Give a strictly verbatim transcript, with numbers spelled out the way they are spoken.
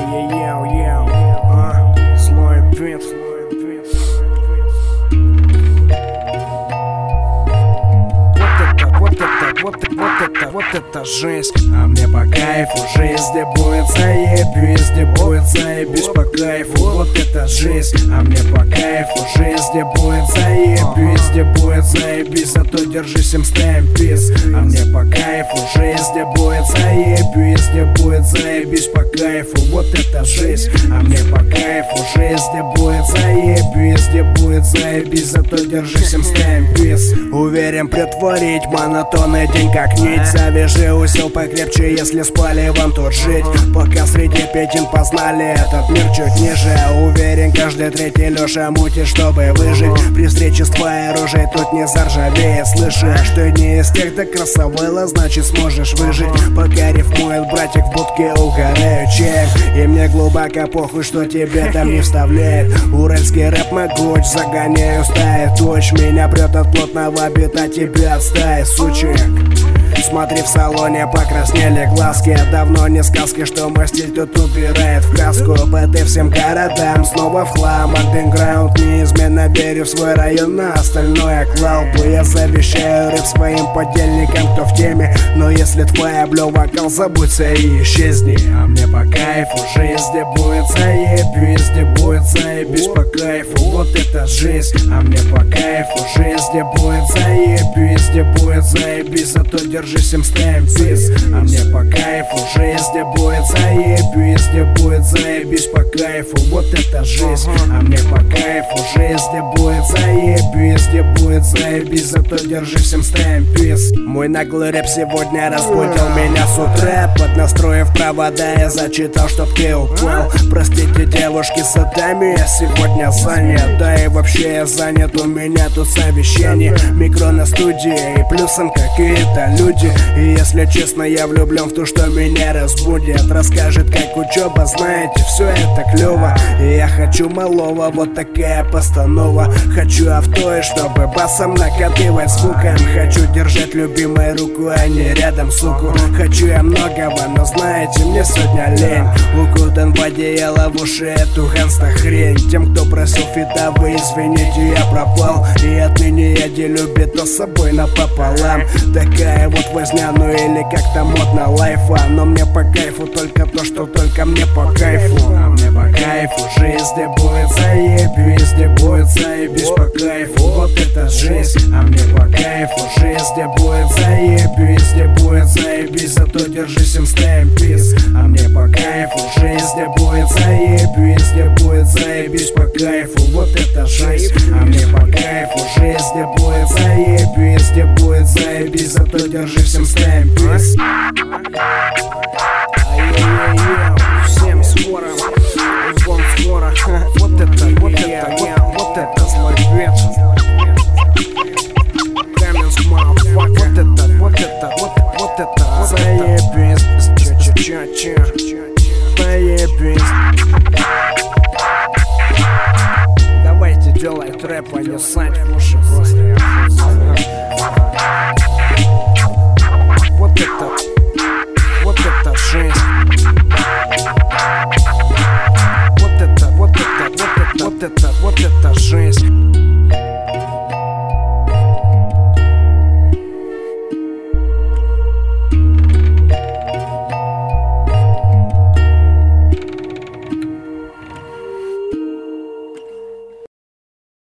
Йоу-йоу-йоу, а, злой бит. Вот это, вот это, вот это, вот это жизнь. А мне по кайфу, жизнь где будет заебись, где будет заебись по кайфу. Вот это жизнь, а мне по кайфу, жизнь где будет заебись, где будет заебись, зато держись, им ставим пиз. А мне по кайфу, жизнь где будет заебись, где будет заебись по кайфу. Вот это жизнь, а мне по кайфу, жизнь где будет заебись, где будет заебись, зато держись, им ставим пиз. Уверен притворить монотонный день как нить. Завяжи узел покрепче, если спали вам тут жить. Пока среди пятен познали этот мир чуть ниже. Уверен, каждый третий Леша мутит, чтобы выжить. При встрече с твоей рожей тут не заржавеет. Слышишь, что не из тех, кто красавела, значит сможешь выжить. Пока рифмует братик в будке, угораю чек. И мне глубоко похуй, что тебе там не вставляет. Уральский рэп могуч, загоняю стаи туч. Меня прет от плотного бита, тебя от стаи сучек. Смотри, в салоне покраснели глазки. Давно не сказки, что мой стиль тут убирает в каску. ПТ всем городам, снова в хлам. Андеграунд неизменно верю в свой район, на остальное клал бы. Я завещаю рэп своим подельникам, кто в теме. Но если твоя блё вокал, забудься и исчезни. А мне по кайфу, жизнь где будет заебись, где будет заебись по кайфу. Вот это жизнь, а мне по кайфу, жизнь где будет заебись, где будет заебись, зато держись, им ставим пиз. А мне по кайфу, жизнь где будет заебись, где будет заебись по кайфу. Вот это жизнь, а мне по кайфу, жизнь где будет заебись, где будет заебись, зато держись, им ставим пиз. Мой наглый рэп сегодня разбудил меня с утра. Поднастроив провода, я зачитал, чтоб ты упал. Простите, девушки, с отами я сегодня занят. Да и вообще я занят, у меня тут совещание. Микро на студии и плюсом какие-то люди. И если честно, я влюблен в то, что меня разбудит. Расскажет, как учеба, знаете, все это клево. И я хочу малого, вот такая постанова. Хочу авто, и чтобы басом накатывать звуком. Хочу держать любимой руку, а не рядом суку. Хочу я многого, но знаете, мне сегодня лень. Укутан в одеяло, в уши эту гангста хрень. Тем, кто просил фита, вы извините, я пропал. И отныне я делю бито с собой напополам. Такая вот возня, ну или как-то модно лайфа. Но мне по кайфу только то, что только мне по кайфу. А мне по кайфу, жизнь где будет заебись, где будет заебись по кайфу. Вот это жизнь, а мне по кайфу, жизнь где будет заебись, где будет заебись, зато держись, им ставим пиз. А мне по кайфу, жизнь где будет заебись, где будет заебись по кайфу. Вот это жизнь, а мне по кайфу, жизнь где будет заебись, где будет заебись, зато держись, им ставим